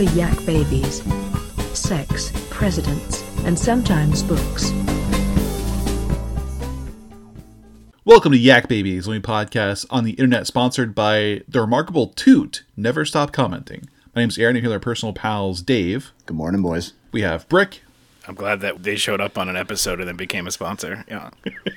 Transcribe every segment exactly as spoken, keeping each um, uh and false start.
the Yak Babies. Sex, presidents, and sometimes books. Welcome to Yak Babies, only podcast on the internet sponsored by the remarkable Toot, Never Stop Commenting. My name's Aaron, and here are our personal pals, Dave. Good morning, boys. We have Brick. I'm glad that they showed up on an episode and then became a sponsor. Yeah.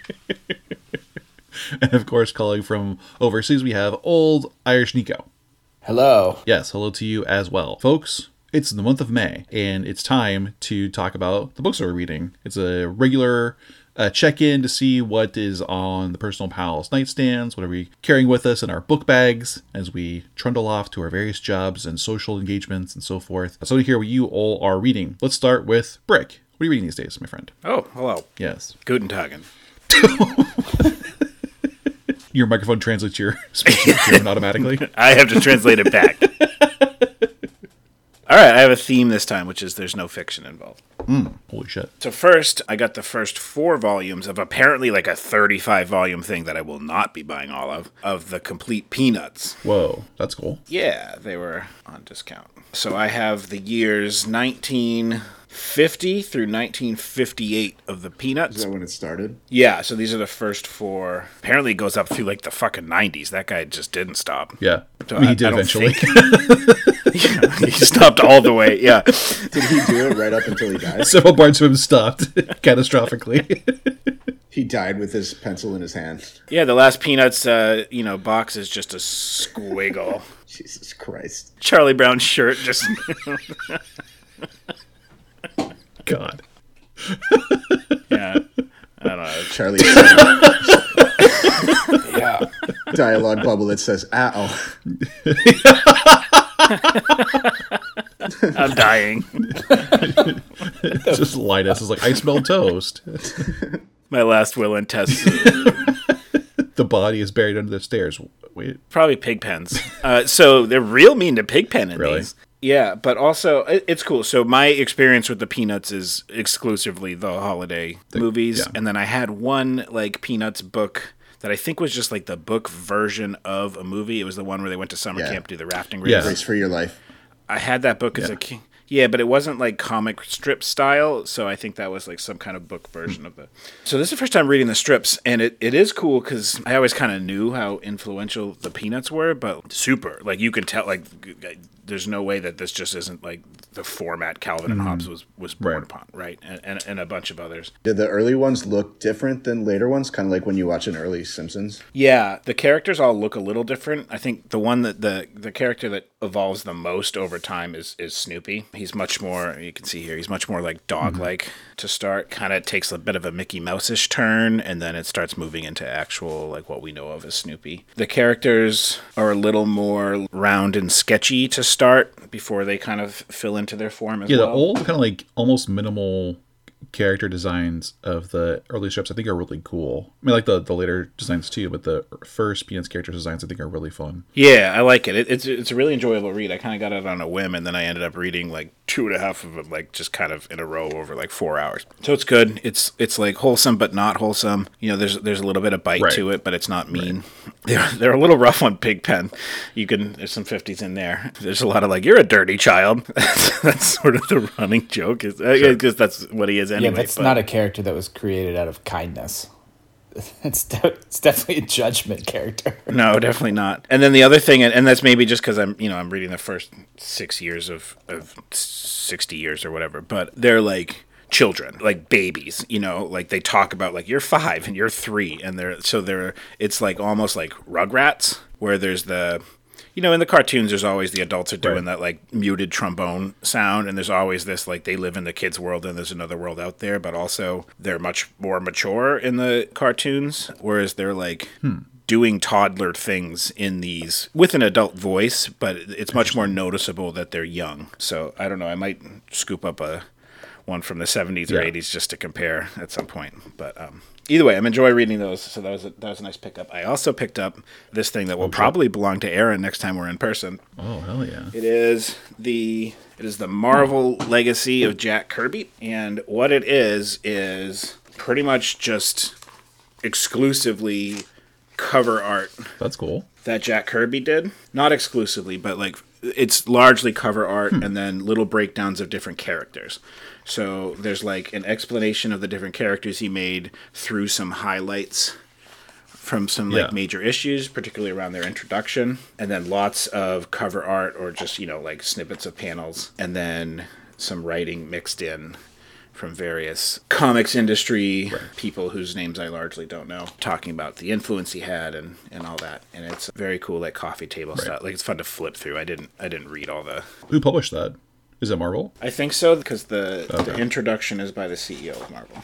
And of course, calling from overseas, we have Old Irish Nico. Hello. Yes, hello to you as well. Folks, it's the month of May, and it's time to talk about the books that we're reading. It's a regular uh, check-in to see what is on the Personal Pals nightstands, what are we carrying with us in our book bags as we trundle off to our various jobs and social engagements and so forth. So to hear what you all are reading. Let's start with Brick. What are you reading these days, my friend? Oh, hello. Yes. Guten Tagen. Your microphone translates your speech to German automatically. I have to translate it back. All right, I have a theme this time, which is there's no fiction involved. Mm, holy shit. So first, I got the first four volumes of apparently like a thirty-five volume thing that I will not be buying all of, of the Complete Peanuts. Whoa, that's cool. Yeah, they were on discount. So I have the years nineteen fifty through nineteen fifty-eight of the Peanuts. Is that when it started? Yeah, so these are the first four. Apparently it goes up through like the fucking nineties. That guy just didn't stop. Yeah, So I mean, I- he did I don't eventually. Yeah, he stopped all the way, yeah. Did he do it right up until he died? Several parts of him stopped catastrophically. He died with his pencil in his hand. Yeah, the last Peanuts, uh, you know, box is just a squiggle. Jesus Christ. Charlie Brown shirt just... God. yeah, I don't know. Charlie. Yeah. Dialogue bubble that says, ow. I'm dying. It's just Linus is like, I smell toast. My last will and test. The body is buried under the stairs. Wait. Probably Pigpens. Uh, so they're real mean to Pigpen in Really? these. Yeah, but also it, it's cool. So my experience with the Peanuts is exclusively the holiday The- movies, yeah. and then I had one like Peanuts book that I think was just like the book version of a movie. It was the one where they went to summer Yeah. camp to do the rafting Yeah. race. Race for your life. I had that book as Yeah. a kid. Yeah, but it wasn't like comic strip style, so I think that was like some kind of book version of it. So this is the first time reading the strips, and it, it is cool because I always kind of knew how influential the Peanuts were, but super. Like you can tell, like there's no way that this just isn't like the format Calvin and Hobbes was, was born Right. upon, right? And, and and a bunch of others. Did the early ones look different than later ones? Kind of like when you watch an early Simpsons? Yeah, the characters all look a little different. I think the one that the the character that evolves the most over time is is Snoopy. He's much more, you can see here, he's much more like dog-like Mm-hmm. to start. Kind of takes a bit of a Mickey Mouse-ish turn, and then it starts moving into actual, like what we know of as Snoopy. The characters are a little more round and sketchy to start before they kind of fill into their form as Yeah, well. the old kind of like almost minimal character designs of the early strips I think are really cool. I mean, like the, the later designs too, but the first Peanuts character designs I think are really fun. Yeah, I like it. it it's it's a really enjoyable read. I kind of got it on a whim, and then I ended up reading like two and a half of them, like just kind of in a row over like four hours. So it's good. It's it's like wholesome but not wholesome. You know, there's there's a little bit of bite Right. to it, but it's not mean. They're they're a little rough on Pigpen. You can there's some fifties in there. There's a lot of like you're a dirty child. that's, that's sort of the running joke. Is because that's what he is anyway. yeah, that's but- not a character that was created out of kindness. It's, de- it's definitely a judgment character. No, definitely not. And then the other thing, and, and that's maybe just because I'm, you know, I'm reading the first six years of, of sixty years or whatever, but they're like children, like babies, you know, like they talk about like you're five and you're three, and they're so they're it's like almost like Rugrats, where there's the, you know, in the cartoons, there's always the adults are doing Right. that like muted trombone sound, and there's always this like they live in the kids' world and there's another world out there, but also they're much more mature in the cartoons, whereas they're like doing toddler things in these with an adult voice, but it's much more noticeable that they're young. So I don't know, I might scoop up a one from the seventies or Yeah. eighties just to compare at some point, but um either way, I'm enjoying reading those, so that was a, that was a nice pickup. I also picked up this thing that will probably belong to Aaron next time we're in person. Oh, hell yeah. It is the it is the Marvel Legacy of Jack Kirby, and what it is is pretty much just exclusively cover art That's cool. that Jack Kirby did. Not exclusively, but like it's largely cover art and then little breakdowns of different characters. So there's like an explanation of the different characters he made through some highlights from some like Yeah. major issues, particularly around their introduction, and then lots of cover art or just, you know, like snippets of panels, and then some writing mixed in from various comics industry people whose names I largely don't know, talking about the influence he had and, and all that. And it's very cool, like coffee table stuff. Like it's fun to flip through. I didn't I didn't read all the. Who published that? Is it Marvel? I think so, because the Okay. the introduction is by the C E O of Marvel.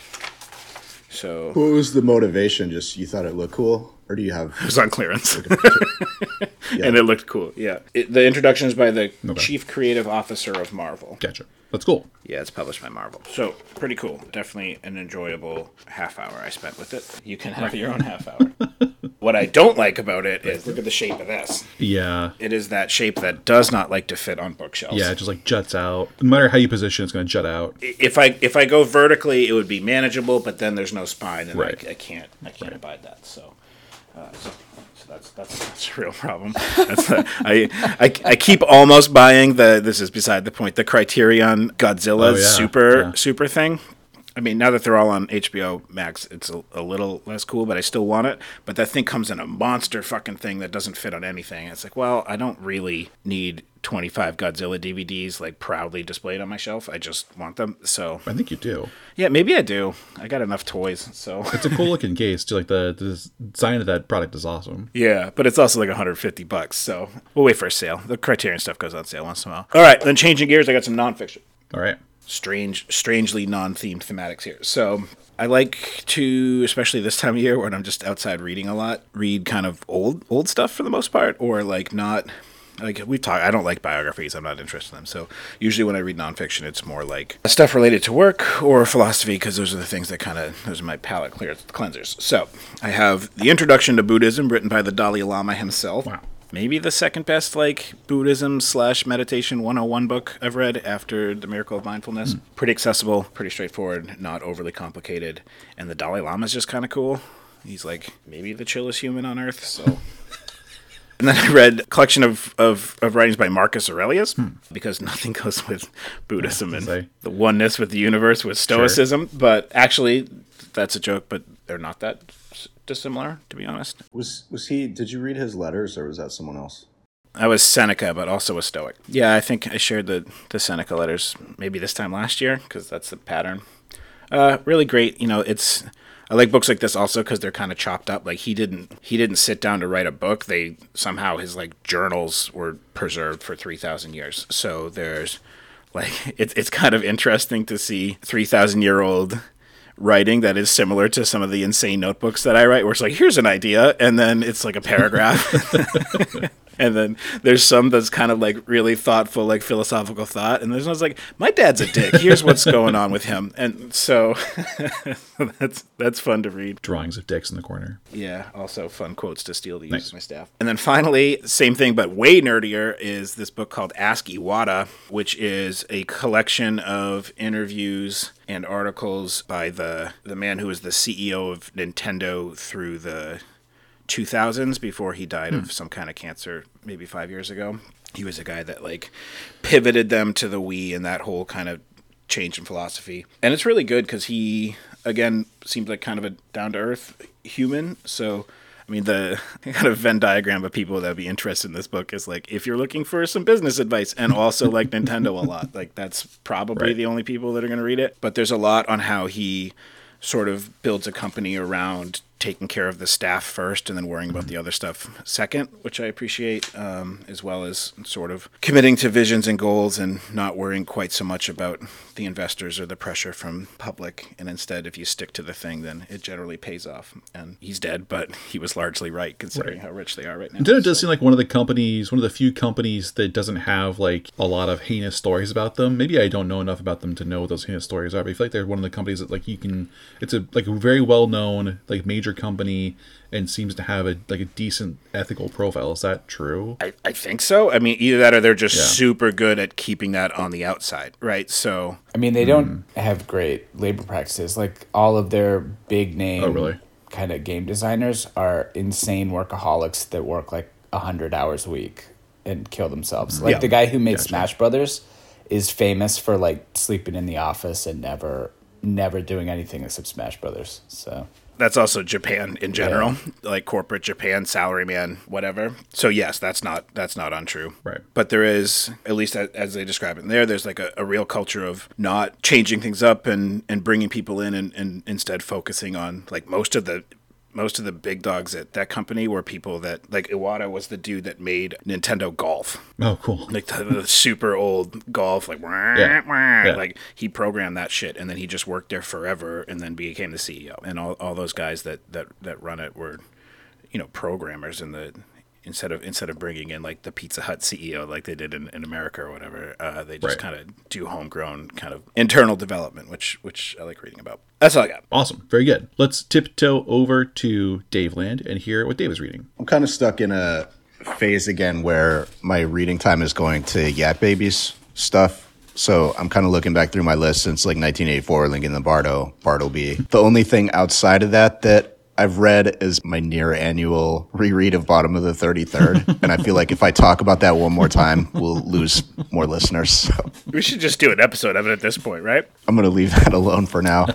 So What was the motivation? Just you thought it looked cool, or do you have? it was on clearance. Yeah. And it looked cool. Yeah. It, the introduction is by the Okay. Chief Creative Officer of Marvel. Gotcha. That's cool. Yeah, it's published by Marvel. So, pretty cool. Definitely an enjoyable half hour I spent with it. You can have your own half hour. What I don't like about it is look at the shape of this. Yeah. It is that shape that does not like to fit on bookshelves. Yeah, it just like juts out. No matter how you position, it's going to jut out. If I if I go vertically, it would be manageable, but then there's no spine, and Right. I, I can't I can't abide that. So, uh, so, so that's that's that's a real problem. That's a, I, I I keep almost buying the. This is beside the point. The Criterion Godzilla Oh, yeah, super yeah. super thing. I mean, now that they're all on H B O Max, it's a, a little less cool, but I still want it. But that thing comes in a monster fucking thing that doesn't fit on anything. It's like, well, I don't really need twenty-five Godzilla D V Ds like proudly displayed on my shelf. I just want them. So I think you do. yeah, maybe I do. I got enough toys, so It's a cool looking case too. Like the, the design of that product is awesome. yeah. But it's also like one hundred fifty bucks. So we'll wait for a sale. The Criterion stuff goes on sale once in a while. All right, then changing gears, I got some nonfiction. All right. Strange, strangely non-themed thematics here. So I like to, especially this time of year when I'm just outside reading a lot, read kind of old old stuff for the most part, or like not. Like we talk, I don't like biographies. I'm not interested in them. So usually when I read nonfiction, it's more like stuff related to work or philosophy, because those are the things that kind of those are my palate clear cleansers. So I have the Introduction to Buddhism, written by the Dalai Lama himself. Wow. Maybe the second best like Buddhism slash meditation one oh one book I've read after The Miracle of Mindfulness. Pretty accessible, pretty straightforward, not overly complicated, and the Dalai Lama's just kind of cool. He's like maybe the chillest human on earth. So. And then I read a collection of, of, of writings by Marcus Aurelius, because nothing goes with Buddhism Yeah, I was and gonna say. the oneness with the universe with Stoicism. But actually, that's a joke, but they're not that s- dissimilar, to be honest. Was was he? Did you read his letters, or was that someone else? I was Seneca, but also a Stoic. Yeah, I think I shared the, the Seneca letters maybe this time last year, because that's the pattern. Uh, really great. You know, it's... I like books like this also because they're kind of chopped up. Like he didn't he didn't sit down to write a book. They somehow his like journals were preserved for three thousand years. So there's like it's it's kind of interesting to see three thousand year old writing that is similar to some of the insane notebooks that I write, where it's like here's an idea and then it's like a paragraph. And then there's some that's kind of like really thoughtful, like philosophical thought. And there's one's like, my dad's a dick. Here's what's going on with him. And so that's that's fun to read. Drawings of dicks in the corner. Yeah, also fun quotes to steal to use Nice. as my staff. And then finally, same thing, but way nerdier, is this book called Ask Iwata, which is a collection of interviews and articles by the, the man who was the C E O of Nintendo through the two thousands before he died of some kind of cancer maybe five years ago. He was a guy that like pivoted them to the Wii and that whole kind of change in philosophy. And it's really good because he, again, seems like kind of a down-to-earth human. So, I mean, the kind of Venn diagram of people that would be interested in this book is like, if you're looking for some business advice and also like Nintendo a lot, like that's probably Right. the only people that are going to read it. But there's a lot on how he sort of builds a company around taking care of the staff first and then worrying about the other stuff second, which I appreciate, um, as well as sort of committing to visions and goals and not worrying quite so much about the investors or the pressure from public. And instead, if you stick to the thing, then it generally pays off. And he's dead, but he was largely right considering Right. how rich they are right now. Nintendo does So- seem like one of the companies, one of the few companies that doesn't have like a lot of heinous stories about them. Maybe I don't know enough about them to know what those heinous stories are, but I feel like they're one of the companies that like you can, it's a like a very well known like major company and seems to have a like a decent ethical profile. Is that true? I, I think so. I mean, either that or they're just Yeah. super good at keeping that on the outside, right? So I mean, they don't have great labor practices. Like all of their big name Oh, really? kind of game designers are insane workaholics that work like a hundred hours a week. and kill themselves. Like Yeah. the guy who made Gotcha. Smash Brothers is famous for like sleeping in the office and never never doing anything except Smash Brothers. So That's also Japan in general, like corporate Japan, salaryman, whatever. So yes, that's not that's not untrue. Right. But there is, at least as, as they describe it in there, there's like a, a real culture of not changing things up and, and bringing people in and, and instead focusing on like most of the most of the big dogs at that company were people that, like Iwata was the dude that made Nintendo Golf. Oh, cool. Like the, the super old golf, like wah, Yeah. wah. Yeah. Like he programmed that shit, and then he just worked there forever, and then became the C E O. And all, all those guys that, that, that run it were, you know, programmers in the instead of instead of bringing in like the Pizza Hut C E O like they did in, in America or whatever. Uh, they just Right. kind of do homegrown kind of internal development, which which I like reading about. That's all I got. Awesome. Very good. Let's tiptoe over to Dave Land and hear what Dave is reading. I'm kind of stuck in a phase again where my reading time is going to Yak Babies stuff. So I'm kind of looking back through my list since like nineteen eighty-four, Lincoln the Bardo, Bartleby. The only thing outside of that that I've read is my near annual reread of Bottom of the thirty-third. And I feel like if I talk about that one more time, we'll lose more listeners. So We should just do an episode of it at this point, right? I'm going to leave that alone for now.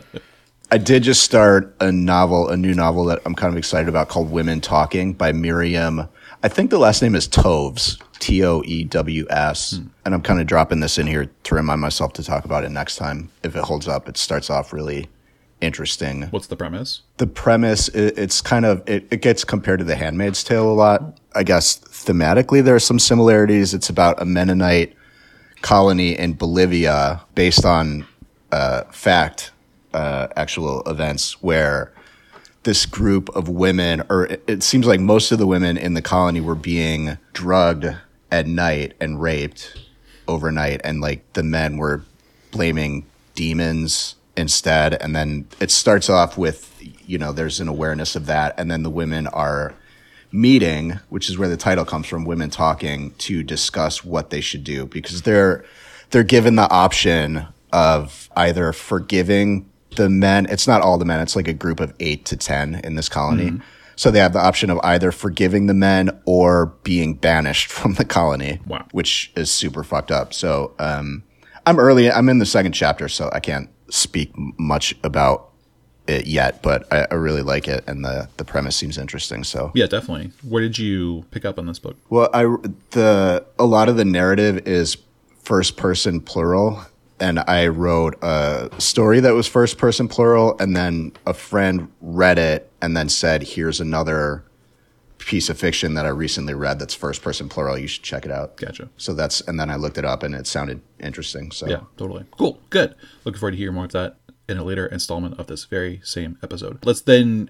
I did just start a novel, a new novel that I'm kind of excited about called Women Talking by Miriam. I think the last name is Toews, T O E W S. Hmm. And I'm kind of dropping this in here to remind myself to talk about it next time. If it holds up, it starts off really interesting. What's the premise? The premise, it, it's kind of, it, it gets compared to The Handmaid's Tale a lot. I guess thematically there are some similarities. It's about a Mennonite colony in Bolivia based on uh, fact, uh, actual events where this group of women, or it, it seems like most of the women in the colony were being drugged at night and raped overnight. And like the men were blaming demons instead. And then it starts off with, you know, there's an awareness of that. And then the women are meeting, which is where the title comes from, Women Talking, to discuss what they should do, because they're, they're given the option of either forgiving the men. It's not all the men. It's like a group of eight to ten in this colony. Mm-hmm. So they have the option of either forgiving the men or being banished from the colony, wow. which is super fucked up. So, um, I'm early. I'm in the second chapter, so I can't speak much about it yet, but I, I really like it, and the, the premise seems interesting. So yeah, definitely. Where did you pick up on this book? Well, I the a lot of the narrative is first person plural, and I wrote a story that was first person plural, and then a friend read it and then said, "Here's another piece of fiction that I recently read that's first person plural. You should check it out." Gotcha. So that's, and then I looked it up and it sounded interesting. So yeah, totally. Cool. Good. Looking forward to hearing more of that in a later installment of this very same episode. Let's then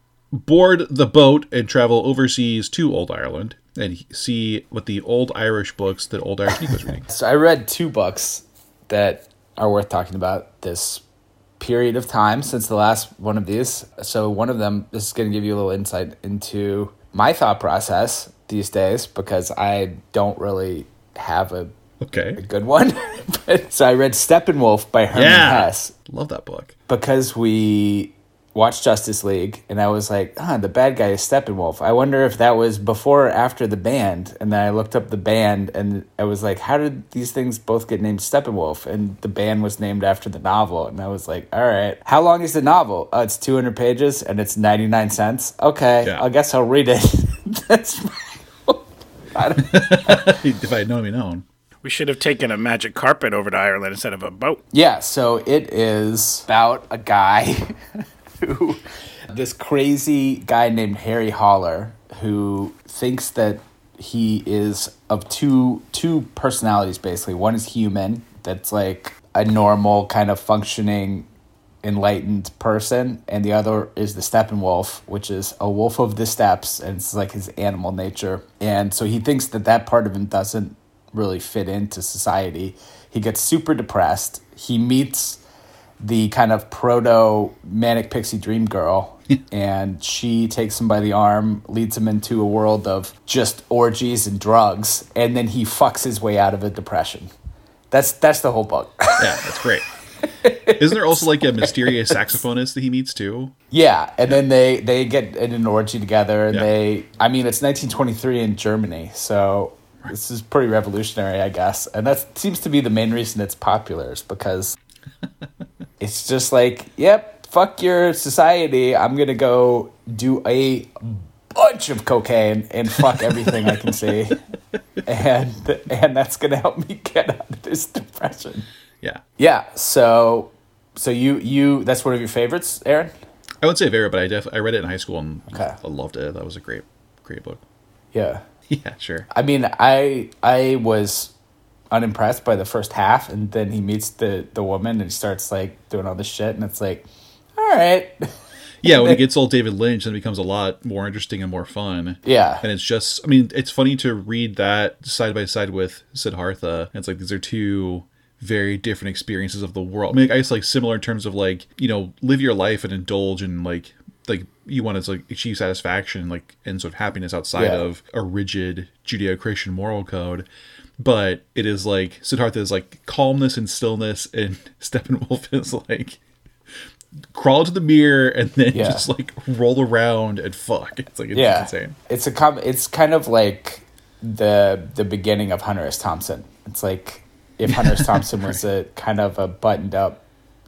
board the boat and travel overseas to Old Ireland and see what the Old Irish books that Old Irish Nico was reading. So I read two books that are worth talking about this period of time since the last one of these. So one of them, this is going to give you a little insight into my thought process these days, because I don't really have a, Okay. a good one. But, so I read Steppenwolf by Herman Yeah. Hesse Love that book. because we watched Justice League, and I was like, ah, the bad guy is Steppenwolf. I wonder if that was before or after the band. And then I looked up the band, and I was like, how did these things both get named Steppenwolf? And the band was named after the novel. And I was like, all right, how long is the novel? Oh, it's two hundred pages, and it's ninety-nine cents. Okay, Yeah. I guess I'll read it. That's I don't, If I had known, me known. We should have taken a magic carpet over to Ireland instead of a boat. Yeah, so it is about a guy who, this crazy guy named Harry Haller, who thinks that he is of two two personalities, basically. One is human, that's like a normal kind of functioning, enlightened person, and the other is the Steppenwolf, which is a wolf of the steppes, and it's like his animal nature. And so he thinks that that part of him doesn't really fit into society. He gets super depressed. He meets the kind of proto manic pixie dream girl, and she takes him by the arm, leads him into a world of just orgies and drugs, and then he fucks his way out of a depression. That's that's the whole book. Yeah, that's great. Isn't there also like a mysterious saxophonist that he meets too? Yeah, and then they, they get in an orgy together, and Yeah. they, I mean, it's nineteen twenty-three in Germany, so This is pretty revolutionary, I guess. And that seems to be the main reason it's popular, is because it's just like, yep, fuck your society. I'm going to go do a bunch of cocaine and fuck everything I can see. And and that's going to help me get out of this depression. Yeah. Yeah. So so you you that's one of your favorites, Aaron? I would say favorite, but I def I read it in high school and Okay. I loved it. That was a great great book. Yeah. Yeah, sure. I mean, I I was unimpressed by the first half, and then he meets the the woman and he starts like doing all this shit, and it's like, all right. Yeah, when it gets old David Lynch, then it becomes a lot more interesting and more fun. Yeah. And it's just, I mean, it's funny to read that side by side with Siddhartha. And it's like, these are two very different experiences of the world. I mean, I guess like similar in terms of like, you know, live your life and indulge in like, like you want to like achieve satisfaction, like, and sort of happiness outside Yeah. of a rigid Judeo-Christian moral code. But it is like, Siddhartha is like calmness and stillness, and Steppenwolf is like, crawl to the mirror and then Yeah. just like roll around and fuck. It's like, it's Yeah. insane. It's a com- it's kind of like the the beginning of Hunter S. Thompson. It's like if Hunter S. Thompson was a kind of a buttoned up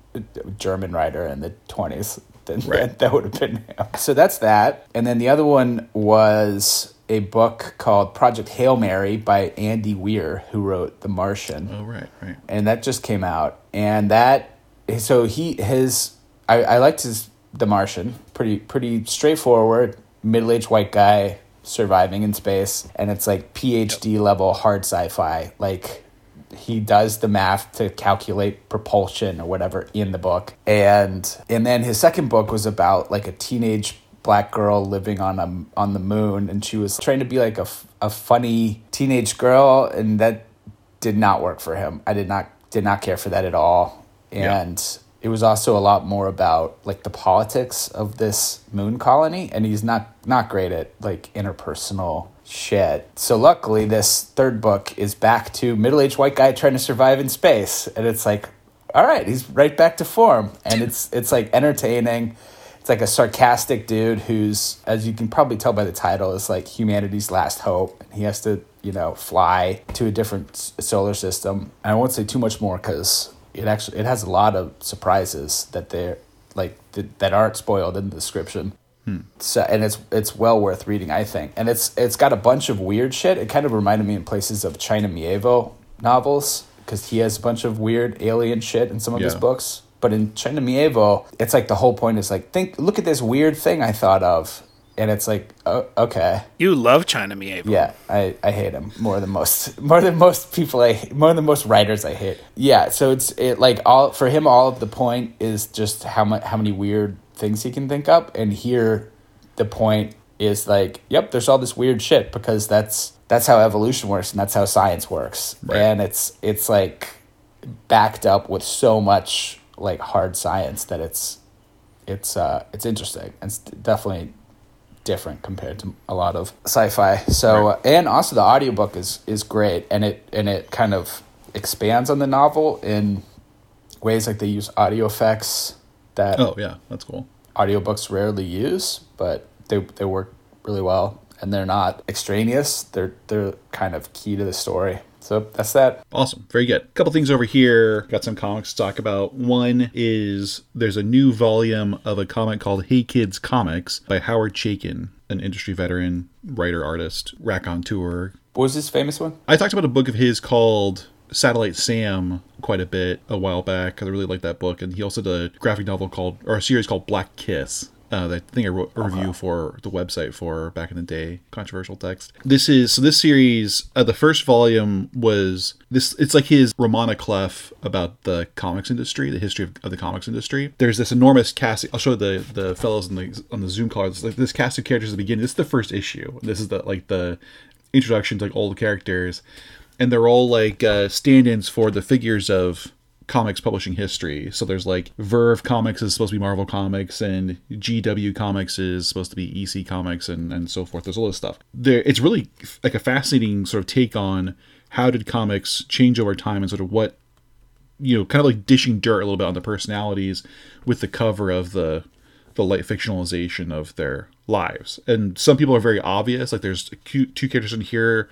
German writer in the twenties, then Right. that, that would have been him. So that's that. And then the other one was a book called Project Hail Mary by Andy Weir, who wrote The Martian. Oh, right, right. And that just came out. And that, so he, his, I, I liked his The Martian. Pretty, pretty straightforward, middle-aged white guy surviving in space. And it's like PhD level hard sci-fi. Like, he does the math to calculate propulsion or whatever in the book. And and then his second book was about like a teenage black girl living on a, on the moon, and she was trying to be like a, f- a funny teenage girl, and that did not work for him. I did not did not care for that at all. And yeah. It was also a lot more about like the politics of this moon colony, and he's not not great at like interpersonal shit. So luckily this third book is back to middle-aged white guy trying to survive in space, and it's like, all right, he's right back to form. And it's it's like entertaining. It's like a sarcastic dude who's, as you can probably tell by the title, is like humanity's last hope. And he has to, you know, fly to a different s- solar system. And I won't say too much more because it actually it has a lot of surprises that they're like th- that aren't spoiled in the description. Hmm. So and it's it's well worth reading, I think. And it's it's got a bunch of weird shit. It kind of reminded me in places of China Mieville novels, because he has a bunch of weird alien shit in some of Yeah. his books. But in China Mieville, it's like the whole point is like, think, look at this weird thing I thought of. And it's like, oh, okay. You love China Mieville. Yeah, I, I hate him more than most more than most people I more than most writers I hate. Yeah, so it's it like all for him all of the point is just how much how many weird things he can think up, and here the point is like, yep, there's all this weird shit because that's that's how evolution works and that's how science works. Right. And it's it's like backed up with so much like hard science that it's it's uh it's interesting. It's definitely different compared to a lot of sci-fi. So Right. uh, and also the audiobook is is great, and it and it kind of expands on the novel in ways like they use audio effects that Oh, yeah, that's cool. audiobooks rarely use, but they they work really well, and they're not extraneous. They're they're kind of key to the story. So that's that. Awesome. Very good. Couple things over here. Got some comics to talk about. One is there's a new volume of a comic called Hey Kids Comics by Howard Chaykin, an industry veteran, writer, artist, raconteur. What was this famous one? I talked about a book of his called Satellite Sam quite a bit a while back. I really like that book. And he also did a graphic novel called, or a series called Black Kiss. Uh, that I think I wrote a review Uh-huh. for the website for back in the day, controversial text. This is, so this series, uh, the first volume was, this. it's like his Romana Clef about the comics industry, the history of, of the comics industry. There's this enormous cast, I'll show the the fellows on the, on the Zoom call, it's like this cast of characters at the beginning. This is the first issue. This is the like the introduction to like all the characters. And they're all like uh, stand-ins for the figures of comics publishing history. So there's like Verve Comics is supposed to be Marvel Comics, and G W Comics is supposed to be E C Comics, and, and so forth. There's all this stuff. There, it's really like a fascinating sort of take on how did comics change over time, and sort of what, you know, kind of like dishing dirt a little bit on the personalities with the cover of the the light fictionalization of their lives. And some people are very obvious. Like there's two two characters in here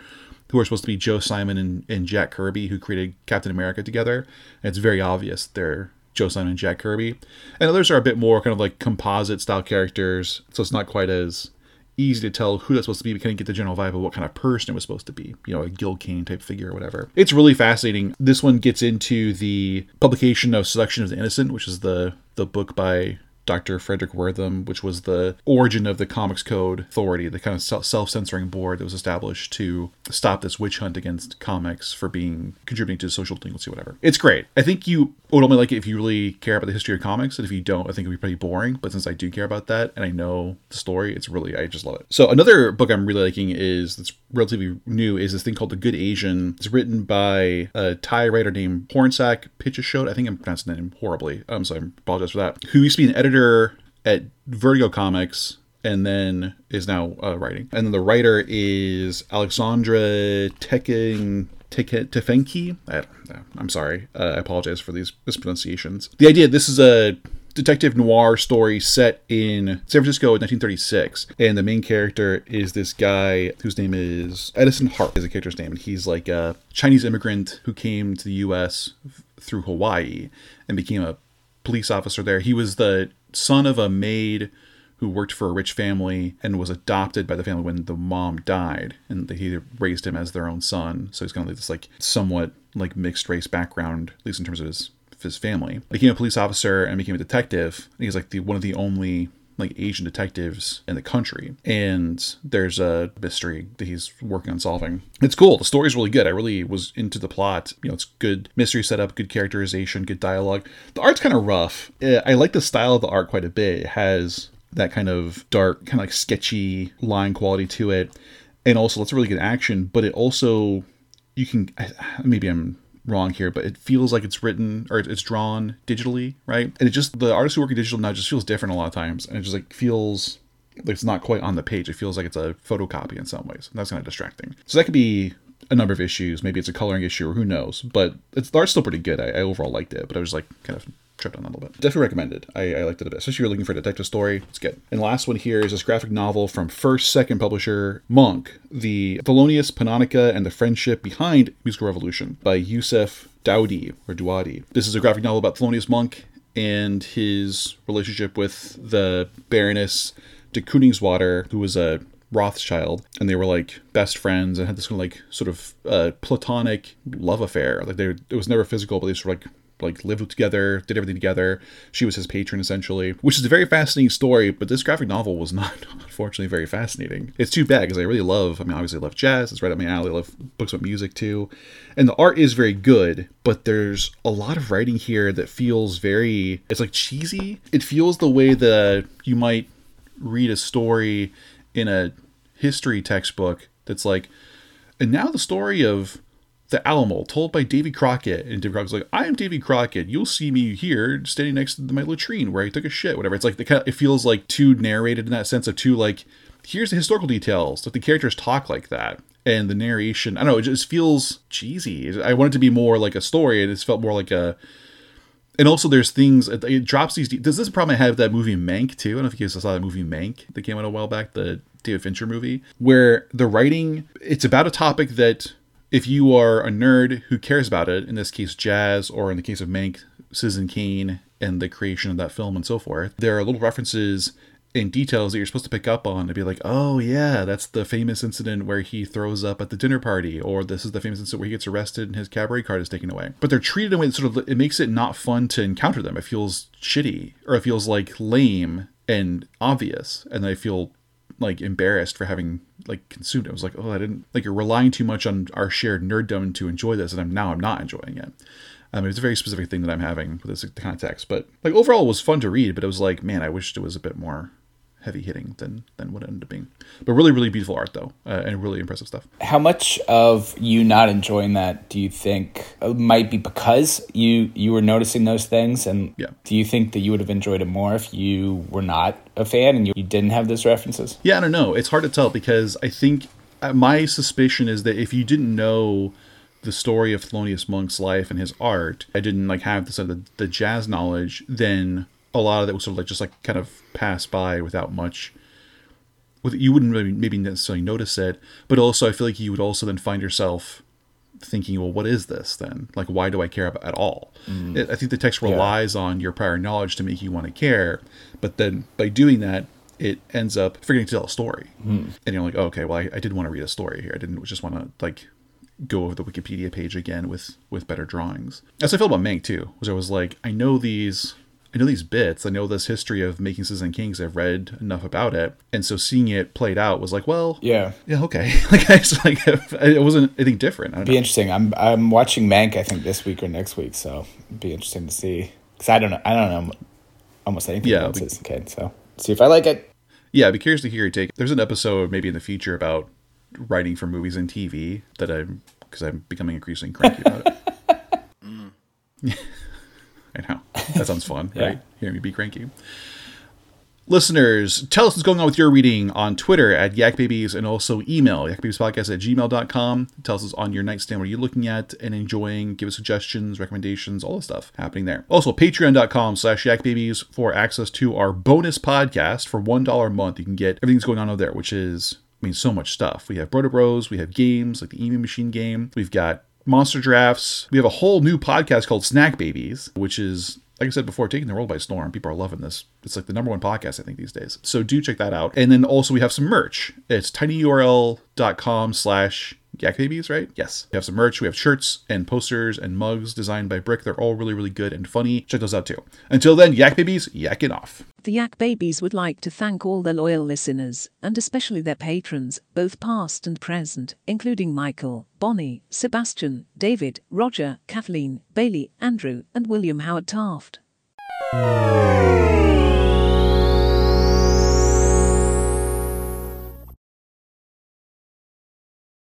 who are supposed to be Joe Simon and, and Jack Kirby, who created Captain America together. And it's very obvious they're Joe Simon and Jack Kirby. And others are a bit more kind of like composite style characters, so it's not quite as easy to tell who that's supposed to be, but kind of get the general vibe of what kind of person it was supposed to be. You know, a Gil Kane type figure or whatever. It's really fascinating. This one gets into the publication of Selection of the Innocent, which is the the book by Doctor Frederick Wertham, which was the origin of the Comics Code Authority, the kind of self-censoring board that was established to stop this witch hunt against comics for being contributing to social delinquency, whatever. It's great. I think you would only like it if you really care about the history of comics, and if you don't, I think it would be pretty boring. But since I do care about that, and I know the story, it's really, I just love it. So another book I'm really liking is, that's relatively new, is this thing called The Good Asian. It's written by a Thai writer named Pornsak Pitchashode. I think I'm pronouncing the name horribly, um, so I apologize for that. Who used to be an editor at Vertigo Comics and then is now uh, writing. And then the writer is Alexandra Tekken Tefenki. I, I'm sorry. Uh, I apologize for these mispronunciations. The idea, this is a detective noir story set in San Francisco in nineteen thirty-six. And the main character is this guy whose name is Edison Hart, is the character's name. And he's like a Chinese immigrant who came to the U S through Hawaii and became a police officer there. He was the son of a maid who worked for a rich family and was adopted by the family when the mom died, and he raised him as their own son. So he's kind of like this like somewhat like mixed race background, at least in terms of his his family. Became a police officer and became a detective. He's like the one of the only like Asian detectives in the country, and there's a mystery that he's working on solving. It's cool. The story's really good. I really was into the plot. You know, it's good mystery setup, good characterization, good dialogue. The art's kind of rough. I like the style of the art quite a bit. It has that kind of dark, kind of like sketchy line quality to it, and also it's really good action. But it also, you can, maybe I'm wrong here, but it feels like it's written or it's drawn digitally, right? And it just, the artists who work in digital now just feels different a lot of times, and it just like feels like it's not quite on the page. It feels like it's a photocopy in some ways, and that's kind of distracting. So that could be a number of issues. Maybe it's a coloring issue, or who knows, but it's, the art's still pretty good. I, I overall liked it, but I was like kind of tripped on that a little bit. Definitely recommended. I, I liked it a bit, especially if you're looking for a detective story. It's good. And the last one here is this graphic novel from first second publisher Monk, The Thelonious Panonica and the Friendship Behind Musical Revolution by Yusef Dowdy or Douadi. This is a graphic novel about Thelonious Monk and his relationship with the Baroness de Koningswater, who was a Rothschild, and they were like best friends and had this kind of like sort of uh, platonic love affair. Like they, it was never physical, but they sort of like like lived together, did everything together. She was his patron essentially, which is a very fascinating story, but this graphic novel was not, unfortunately, very fascinating. It's too bad because I really love, I mean, obviously I love jazz, it's right up my alley, I love books about music too, and the art is very good, but there's a lot of writing here that feels very, it's like cheesy. It feels the way that you might read a story in a history textbook that's like, and now the story of the Alamo, told by Davy Crockett. And Davy Crockett's like, I am Davy Crockett. You'll see me here standing next to my latrine where I took a shit, whatever. It's like, the kind of, it feels like too narrated in that sense of too, like, here's the historical details. Like, the characters talk like that. And the narration, I don't know, it just feels cheesy. I want it to be more like a story, and it's felt more like a... And also there's things, it drops these... Does this problem I have that movie Mank, too? I don't know if you guys saw that movie Mank that came out a while back, the David Fincher movie, where the writing, it's about a topic that... If you are a nerd who cares about it, in this case jazz, or in the case of Mank, Citizen Kane, and the creation of that film and so forth, there are little references and details that you're supposed to pick up on to be like, oh yeah, that's the famous incident where he throws up at the dinner party, or this is the famous incident where he gets arrested and his cabaret card is taken away. But they're treated in a way that sort of, it makes it not fun to encounter them. It feels shitty, or it feels like lame and obvious, and I feel like embarrassed for having like consumed it. I was like, oh, I didn't, like, you're relying too much on our shared nerddom to enjoy this, and I'm now I'm not enjoying it. Um, it's a very specific thing that I'm having with this context, but like overall it was fun to read, but it was like, man, I wished it was a bit more heavy hitting than than what it ended up being. But really, really beautiful art though, uh, and really impressive stuff. How much of you not enjoying that do you think might be because you you were noticing those things, and yeah. do you think that you would have enjoyed it more if you were not a fan and you, you didn't have those references? Yeah, I don't know. It's hard to tell because I think uh, my suspicion is that if you didn't know the story of Thelonious Monk's life and his art, I didn't like have the sort of the, the jazz knowledge, then a lot of that was sort of like just like kind of pass by without much with you wouldn't really maybe necessarily notice it, but also I feel like you would also then find yourself thinking, well, what is this then? Like, why do I care about at all? Mm. It, I think the text relies yeah. on your prior knowledge to make you want to care, but then by doing that, it ends up forgetting to tell a story. Mm. And you're like, oh, okay, well, I, I did want to read a story here. I didn't just want to like go over the Wikipedia page again with with better drawings. That's how I feel about Mank too, was I was like, I know these I know these bits, I know this history of making Citizen Kings, I've read enough about it, and so seeing it played out was like, well, yeah, yeah, okay. Like I just, like it wasn't anything different. I don't be know. Interesting. I'm I'm watching Mank, I think this week or next week, so it'd be interesting to see because I don't know I don't know almost anything yeah, about be, Citizen Kane, so see if I like it. Yeah, I'd be curious to hear your take. There's an episode maybe in the future about writing for movies and T V that I'm because I'm becoming increasingly cranky about it. mm. I know. That sounds fun, yeah. Right? Hearing me be cranky. Listeners, tell us what's going on with your reading on Twitter at YakBabies and also email yakbabiespodcast at gmail dot com. Tell us on your nightstand what you're looking at and enjoying. Give us suggestions, recommendations, all the stuff happening there. Also, patreon dot com slash yakbabies for access to our bonus podcast. For one dollar a month, you can get everything that's going on over there, which is, I mean, so much stuff. We have Broto Bros, we have games like the Emu Machine game, we've got monster drafts. We have a whole new podcast called Snack Babies, which is, like I said before, taking the world by storm. People are loving this. It's like the number one podcast, I think, these days. So do check that out. And then also we have some merch. It's tinyurl dot com slash YakBabies, right? Yes. We have some merch. We have shirts and posters and mugs designed by Brick. They're all really, really good and funny. Check those out too. Until then, YakBabies, yakking off. The Yak Babies would like to thank all their loyal listeners, and especially their patrons, both past and present, including Michael, Bonnie, Sebastian, David, Roger, Kathleen, Bailey, Andrew, and William Howard Taft.